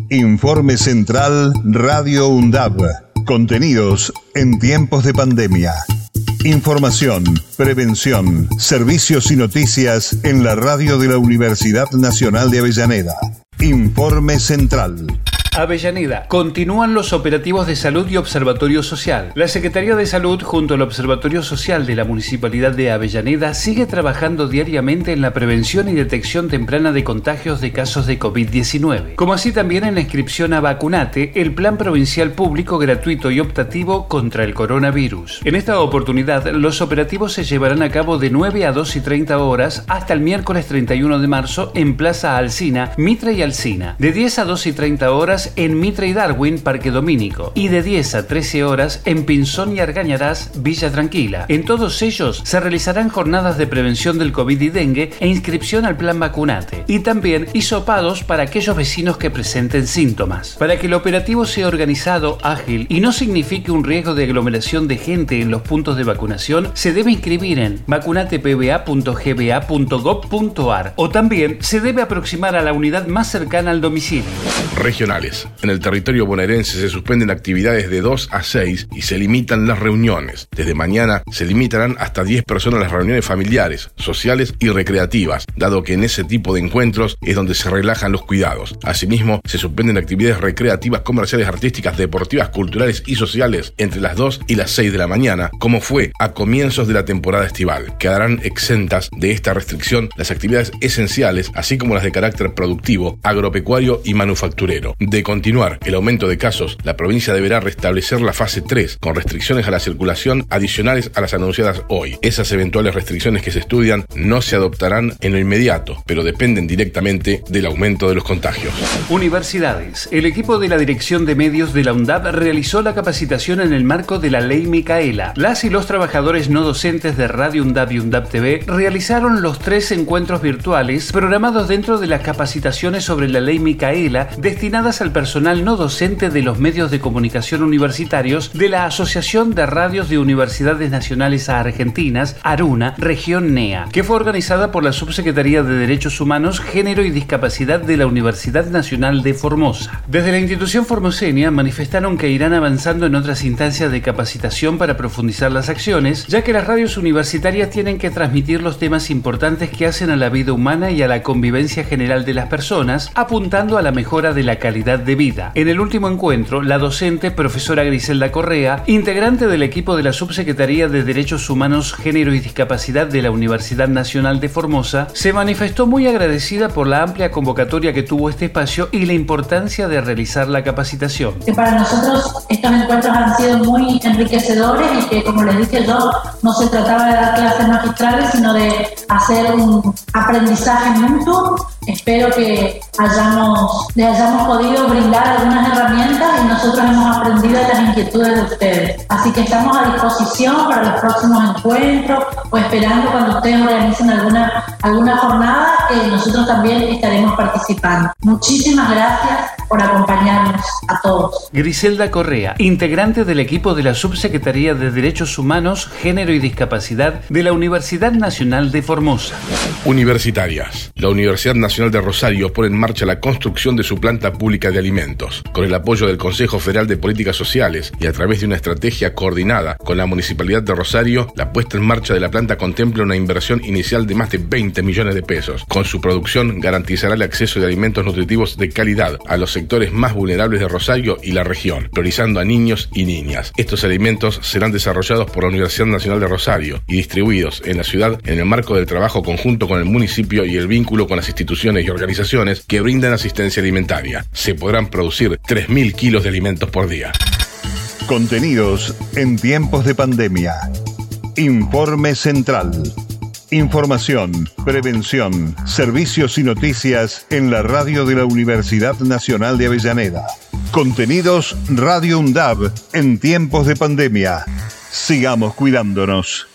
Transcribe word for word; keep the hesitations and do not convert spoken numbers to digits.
Informe Central Radio UNDAB. Contenidos en tiempos de pandemia. Información, prevención, servicios y noticias en la radio de la Universidad Nacional de Avellaneda. Informe Central. Avellaneda. Continúan los operativos de salud y observatorio social. La Secretaría de Salud, junto al Observatorio Social de la Municipalidad de Avellaneda, sigue trabajando diariamente en la prevención y detección temprana de contagios de casos de COVID diecinueve, como así también en la inscripción a Vacunate, el plan provincial público gratuito y optativo contra el coronavirus. En esta oportunidad, los operativos se llevarán a cabo de nueve a dos y treinta horas hasta el miércoles treinta y uno de marzo en Plaza Alsina, Mitre y Alsina, de diez a dos y treinta horas en Mitre y Darwin, Parque Domínico, y de diez a trece horas en Pinzón y Argañarás, Villa Tranquila. En todos ellos se realizarán jornadas de prevención del COVID y dengue e inscripción al plan Vacunate, y también hisopados para aquellos vecinos que presenten síntomas. Para que el operativo sea organizado, ágil y no signifique un riesgo de aglomeración de gente en los puntos de vacunación, se debe inscribir en vacunate p b a punto g b a punto gob punto a r o también se debe aproximar a la unidad más cercana al domicilio. Regionales. En el territorio bonaerense se suspenden actividades de dos a seis y se limitan las reuniones. Desde mañana se limitarán hasta diez personas las reuniones familiares, sociales y recreativas, dado que en ese tipo de encuentros es donde se relajan los cuidados. Asimismo, se suspenden actividades recreativas, comerciales, artísticas, deportivas, culturales y sociales entre las dos y las seis de la mañana, como fue a comienzos de la temporada estival. Quedarán exentas de esta restricción las actividades esenciales, así como las de carácter productivo, agropecuario y manufacturero. De continuar el aumento de casos, la provincia deberá restablecer la fase tres, con restricciones a la circulación adicionales a las anunciadas hoy. Esas eventuales restricciones que se estudian no se adoptarán en lo inmediato, pero dependen directamente del aumento de los contagios. Universidades. El equipo de la Dirección de Medios de la UNDAB realizó la capacitación en el marco de la Ley Micaela. Las y los trabajadores no docentes de Radio UNDAB y UNDAB T V realizaron los tres encuentros virtuales programados dentro de las capacitaciones sobre la Ley Micaela destinadas al personal no docente de los medios de comunicación universitarios de la Asociación de Radios de Universidades Nacionales Argentinas, ARUNA, Región N E A, que fue organizada por la Subsecretaría de Derechos Humanos, Género y Discapacidad de la Universidad Nacional de Formosa. Desde la institución formoseña manifestaron que irán avanzando en otras instancias de capacitación para profundizar las acciones, ya que las radios universitarias tienen que transmitir los temas importantes que hacen a la vida humana y a la convivencia general de las personas, apuntando a la mejora de la calidad de vida. En el último encuentro, la docente profesora Griselda Correa, integrante del equipo de la Subsecretaría de Derechos Humanos, Género y Discapacidad de la Universidad Nacional de Formosa, se manifestó muy agradecida por la amplia convocatoria que tuvo este espacio y la importancia de realizar la capacitación. Que para nosotros estos encuentros han sido muy enriquecedores y que, como les dije yo, no se trataba de dar clases magistrales, sino de hacer un aprendizaje mutuo. Espero que hayamos, les hayamos podido brindar algunas herramientas y nosotros hemos aprendido de las inquietudes de ustedes. Así que estamos a disposición para los próximos encuentros o esperando cuando ustedes organicen alguna, alguna jornada que nosotros también estaremos participando. Muchísimas gracias por acompañarnos a todos. Griselda Correa, integrante del equipo de la Subsecretaría de Derechos Humanos, Género y Discapacidad de la Universidad Nacional de Formosa. Universitarias. La Universidad Nacional de Rosario pone en marcha la construcción de su planta pública de alimentos. Con el apoyo del Consejo Federal de Políticas Sociales y a través de una estrategia coordinada con la Municipalidad de Rosario, la puesta en marcha de la planta contempla una inversión inicial de más de veinte millones de pesos. Con su producción garantizará el acceso de alimentos nutritivos de calidad a los sectores más vulnerables de Rosario y la región, priorizando a niños y niñas. Estos alimentos serán desarrollados por la Universidad Nacional de Rosario y distribuidos en la ciudad en el marco del trabajo conjunto con el municipio y el vínculo con las instituciones y organizaciones que brindan asistencia alimentaria. Se podrán producir tres mil kilos de alimentos por día. Contenidos en tiempos de pandemia. Informe Central. Información, prevención, servicios y noticias en la radio de la Universidad Nacional de Avellaneda. Contenidos Radio UNDAB en tiempos de pandemia. Sigamos cuidándonos.